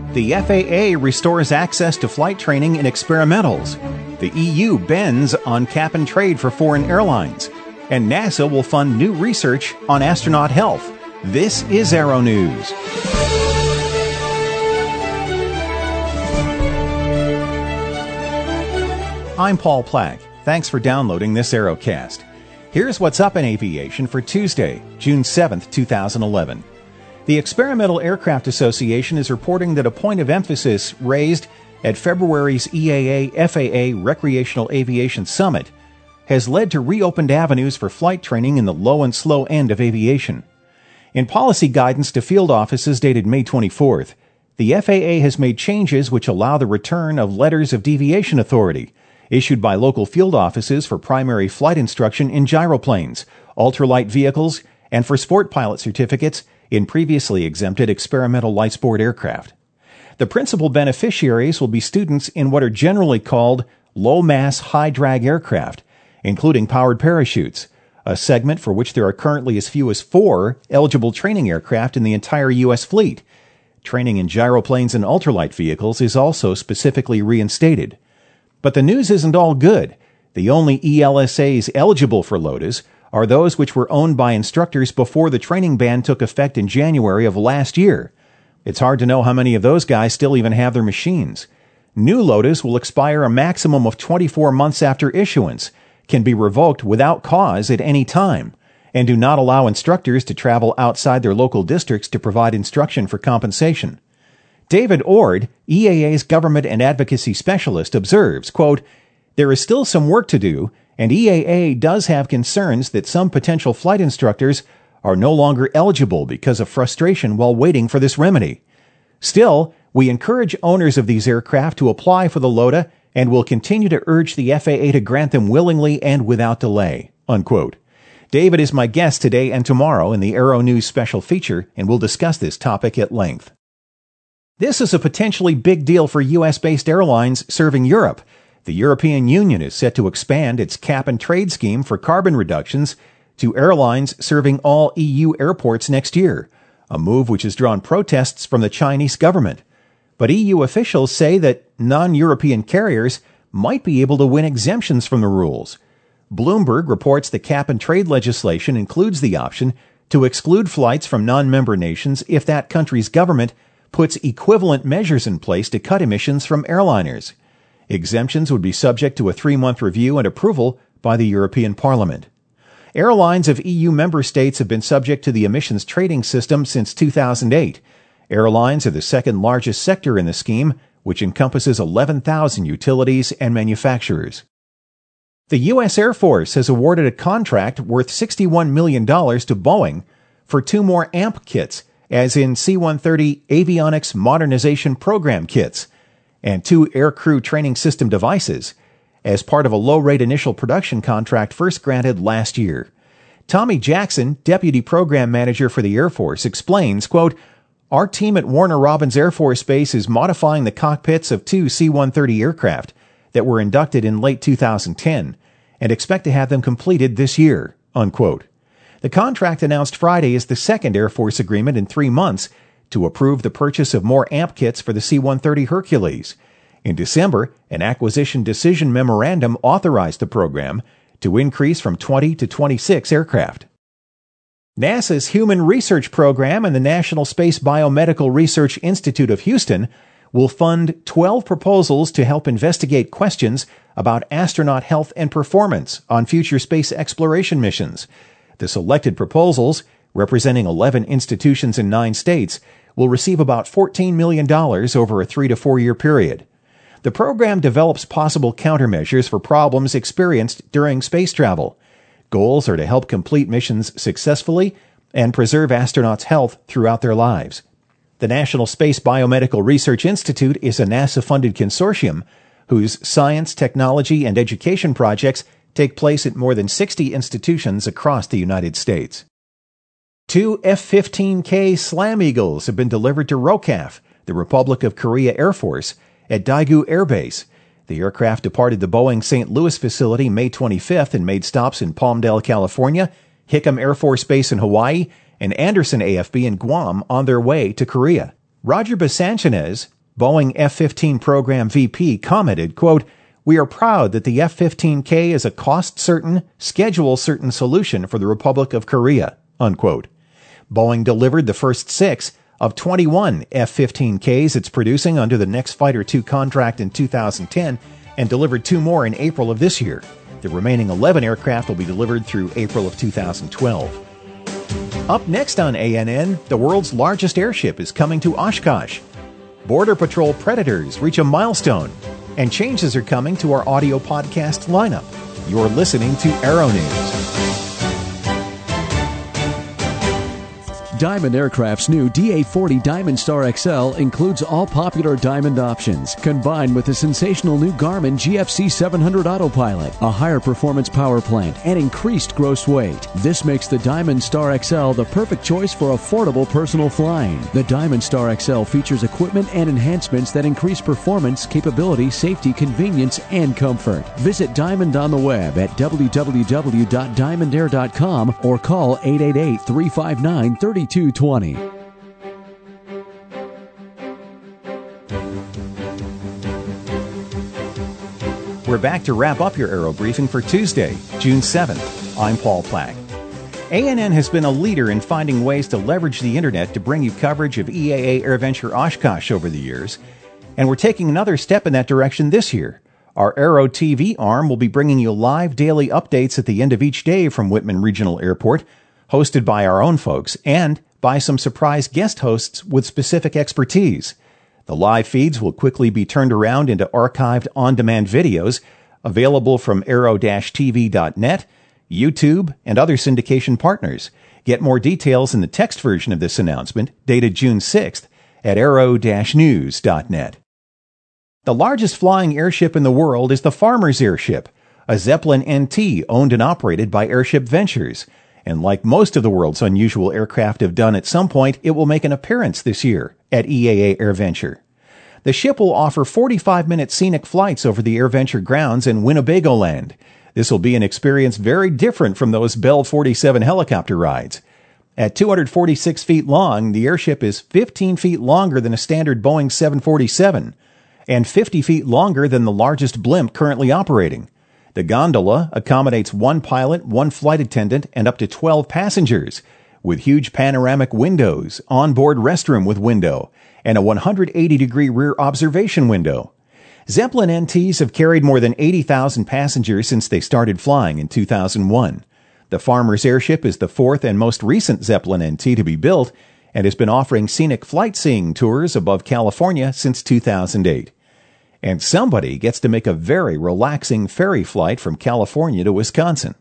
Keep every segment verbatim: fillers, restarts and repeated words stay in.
The F A A restores access to flight training in experimentals. The E U bends on cap and trade for foreign airlines. And NASA will fund new research on astronaut health. This is Aero News. I'm Paul Plack. Thanks for downloading this Aerocast. Here's what's up in aviation for Tuesday, June seventh, twenty eleven. The Experimental Aircraft Association is reporting that a point of emphasis raised at February's E A A F A A Recreational Aviation Summit has led to reopened avenues for flight training in the low and slow end of aviation. In policy guidance to field offices dated May twenty-fourth, the F A A has made changes which allow the return of letters of deviation authority issued by local field offices for primary flight instruction in gyroplanes, ultralight vehicles, and for sport pilot certificates in previously exempted experimental light sport aircraft. The principal beneficiaries will be students in what are generally called low-mass, high-drag aircraft, including powered parachutes, a segment for which there are currently as few as four eligible training aircraft in the entire U S fleet. Training in gyroplanes and ultralight vehicles is also specifically reinstated. But the news isn't all good. The only E L S As eligible for LOTUS are those which were owned by instructors before the training ban took effect in January of last year. It's hard to know how many of those guys still even have their machines. New LOTUS will expire a maximum of twenty-four months after issuance, can be revoked without cause at any time, and do not allow instructors to travel outside their local districts to provide instruction for compensation. David Ord, E A A's government and advocacy specialist, observes, quote, "There is still some work to do, and E A A does have concerns that some potential flight instructors are no longer eligible because of frustration while waiting for this remedy. Still, we encourage owners of these aircraft to apply for the LOTA and will continue to urge the F A A to grant them willingly and without delay." Unquote. David is my guest today and tomorrow in the Aero News special feature, and we'll discuss this topic at length. This is a potentially big deal for U S-based airlines serving Europe. The European Union is set to expand its cap-and-trade scheme for carbon reductions to airlines serving all E U airports next year, a move which has drawn protests from the Chinese government. But E U officials say that non-European carriers might be able to win exemptions from the rules. Bloomberg reports the cap-and-trade legislation includes the option to exclude flights from non-member nations if that country's government puts equivalent measures in place to cut emissions from airliners. Exemptions would be subject to a three-month review and approval by the European Parliament. Airlines of E U member states have been subject to the emissions trading system since two thousand eight. Airlines are the second largest sector in the scheme, which encompasses eleven thousand utilities and manufacturers. The U S Air Force has awarded a contract worth sixty-one million dollars to Boeing for two more A M P kits, as in C one thirty Avionics Modernization Program kits, and two aircrew training system devices, as part of a low-rate initial production contract first granted last year. Tommy Jackson, Deputy Program Manager for the Air Force, explains, quote, "Our team at Warner Robins Air Force Base is modifying the cockpits of two C one thirty aircraft that were inducted in late two thousand ten and expect to have them completed this year." Unquote. The contract announced Friday is the second Air Force agreement in three months to approve the purchase of more A M P kits for the C one thirty Hercules. In December, an acquisition decision memorandum authorized the program to increase from twenty to twenty-six aircraft. NASA's Human Research Program and the National Space Biomedical Research Institute of Houston will fund twelve proposals to help investigate questions about astronaut health and performance on future space exploration missions. The selected proposals, representing eleven institutions in nine states, will receive about fourteen million dollars over a three to four year period. The program develops possible countermeasures for problems experienced during space travel. Goals are to help complete missions successfully and preserve astronauts' health throughout their lives. The National Space Biomedical Research Institute is a NASA-funded consortium whose science, technology, and education projects take place at more than sixty institutions across the United States. Two F fifteen K Slam Eagles have been delivered to ROCAF, the Republic of Korea Air Force, at Daegu Air Base. The aircraft departed the Boeing Saint Louis facility May twenty-fifth and made stops in Palmdale, California, Hickam Air Force Base in Hawaii, and Anderson A F B in Guam on their way to Korea. Roger Basanchinez, Boeing F fifteen Program V P commented, quote, "We are proud that the F fifteen K is a cost-certain, schedule-certain solution for the Republic of Korea," unquote. Boeing delivered the first six of twenty-one F fifteen Ks it's producing under the Next Fighter two contract in two thousand ten and delivered two more in April of this year. The remaining eleven aircraft will be delivered through April of two thousand twelve. Up next on A N N, the world's largest airship is coming to Oshkosh. Border Patrol Predators reach a milestone, and changes are coming to our audio podcast lineup. You're listening to Aero News. Diamond Aircraft's new D A forty Diamond Star X L includes all popular Diamond options, combined with the sensational new Garmin G F C seven hundred Autopilot, a higher performance power plant, and increased gross weight. This makes the Diamond Star X L the perfect choice for affordable personal flying. The Diamond Star X L features equipment and enhancements that increase performance, capability, safety, convenience, and comfort. Visit Diamond on the web at w w w dot diamond air dot com or call eight eight eight, three five nine, three two two zero. We're back to wrap up your Aero Briefing for Tuesday, June seventh. I'm Paul Plack. A N N has been a leader in finding ways to leverage the internet to bring you coverage of E A A AirVenture Oshkosh over the years, and we're taking another step in that direction this year. Our Aero T V arm will be bringing you live daily updates at the end of each day from Whitman Regional Airport, hosted by our own folks, and by some surprise guest hosts with specific expertise. The live feeds will quickly be turned around into archived on-demand videos available from aero dash t v dot net, YouTube, and other syndication partners. Get more details in the text version of this announcement, dated June sixth, at aero dash news dot net. The largest flying airship in the world is the Farmer's Airship, a Zeppelin N T owned and operated by Airship Ventures. And like most of the world's unusual aircraft have done at some point, it will make an appearance this year at E A A AirVenture. The ship will offer forty-five minute scenic flights over the AirVenture grounds in Winnebago Land. This will be an experience very different from those Bell forty-seven helicopter rides. At two hundred forty-six feet long, the airship is fifteen feet longer than a standard Boeing seven forty-seven and fifty feet longer than the largest blimp currently operating. The gondola accommodates one pilot, one flight attendant, and up to twelve passengers, with huge panoramic windows, onboard restroom with window, and a one hundred eighty degree rear observation window. Zeppelin N Ts have carried more than eighty thousand passengers since they started flying in two thousand one. The Farmer's Airship is the fourth and most recent Zeppelin N T to be built, and has been offering scenic flight seeing tours above California since two thousand eight. And somebody gets to make a very relaxing ferry flight from California to Wisconsin.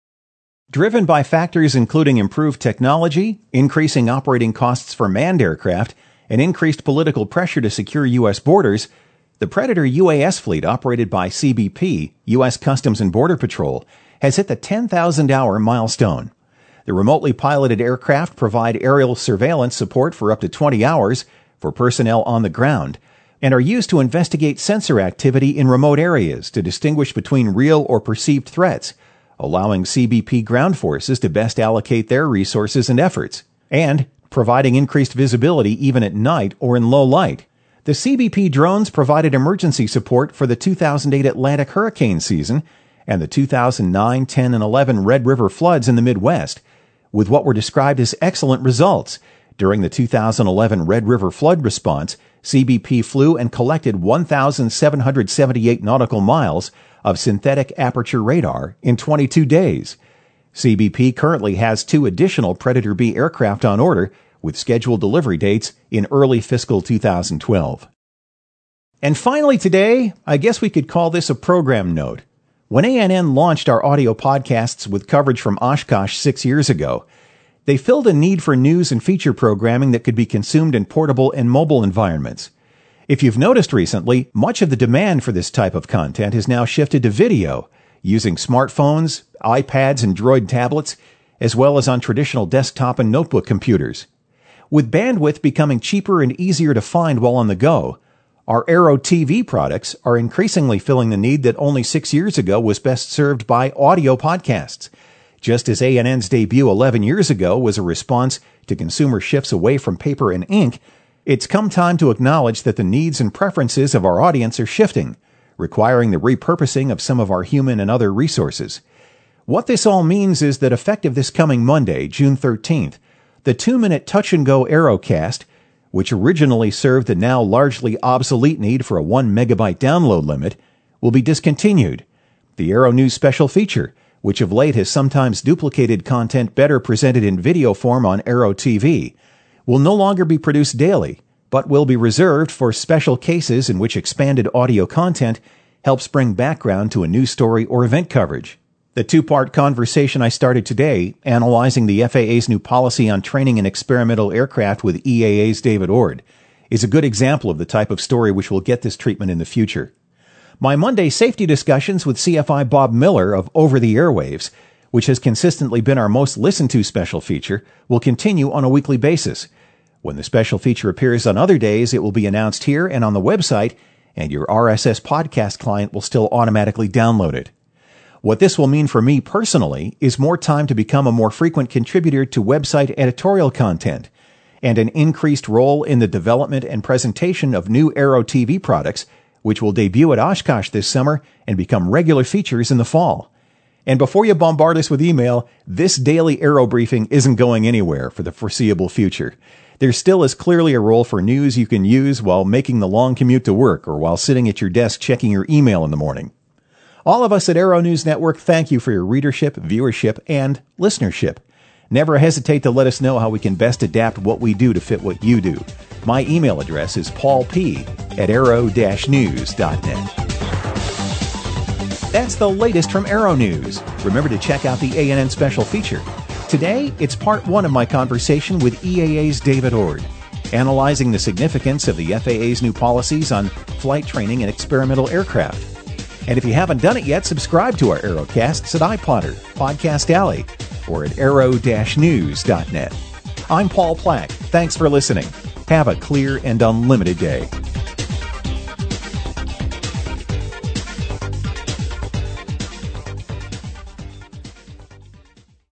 Driven by factors including improved technology, increasing operating costs for manned aircraft, and increased political pressure to secure U S borders, the Predator U A S fleet operated by C B P, U S Customs and Border Patrol, has hit the ten thousand hour milestone. The remotely piloted aircraft provide aerial surveillance support for up to twenty hours for personnel on the ground, and are used to investigate sensor activity in remote areas to distinguish between real or perceived threats, allowing C B P ground forces to best allocate their resources and efforts, and providing increased visibility even at night or in low light. The C B P drones provided emergency support for the two thousand eight Atlantic hurricane season and the two thousand nine, ten, and eleven Red River floods in the Midwest, with what were described as excellent results. During the two thousand eleven Red River flood response, C B P flew and collected one thousand seven hundred seventy-eight nautical miles of synthetic aperture radar in twenty-two days. C B P currently has two additional Predator B aircraft on order, with scheduled delivery dates in early fiscal two thousand twelve. And finally today, I guess we could call this a program note. When A N N launched our audio podcasts with coverage from Oshkosh six years ago, they filled a need for news and feature programming that could be consumed in portable and mobile environments. If you've noticed recently, much of the demand for this type of content has now shifted to video, using smartphones, iPads, and Droid tablets, as well as on traditional desktop and notebook computers. With bandwidth becoming cheaper and easier to find while on the go, our Aero T V products are increasingly filling the need that only six years ago was best served by audio podcasts. Just as A N N's debut eleven years ago was a response to consumer shifts away from paper and ink, It's come time to acknowledge that the needs and preferences of our audience are shifting, requiring the repurposing of some of our human and other resources. What this all means is that effective this coming Monday, June thirteenth, the two-minute touch-and-go Aerocast, which originally served the now largely obsolete need for a one megabyte download limit, will be discontinued. The Aero News special feature, which of late has sometimes duplicated content better presented in video form on Aero T V, will no longer be produced daily, but will be reserved for special cases in which expanded audio content helps bring background to a news story or event coverage. The two-part conversation I started today, analyzing the F A A's new policy on training in experimental aircraft with E A A's David Ord, is a good example of the type of story which will get this treatment in the future. My Monday safety discussions with C F I Bob Miller of Over the Airwaves, which has consistently been our most listened to special feature, will continue on a weekly basis. When the special feature appears on other days, it will be announced here and on the website, and your R S S podcast client will still automatically download it. What this will mean for me personally is more time to become a more frequent contributor to website editorial content, and an increased role in the development and presentation of new Aero T V products, which will debut at Oshkosh this summer and become regular features in the fall. And before you bombard us with email, this daily Aero briefing isn't going anywhere for the foreseeable future. There still is clearly a role for news you can use while making the long commute to work or while sitting at your desk checking your email in the morning. All of us at Aero News Network thank you for your readership, viewership, and listenership. Never hesitate to let us know how we can best adapt what we do to fit what you do. My email address is paulp at aero dash news dot net. That's the latest from Aero News. Remember to check out the A N N special feature. Today, it's part one of my conversation with E A A's David Ord, analyzing the significance of the F A A's new policies on flight training in experimental aircraft. And if you haven't done it yet, subscribe to our Aerocasts at iPodder, Podcast Alley, or at aero dash news dot net. I'm Paul Plack. Thanks for listening. Have a clear and unlimited day.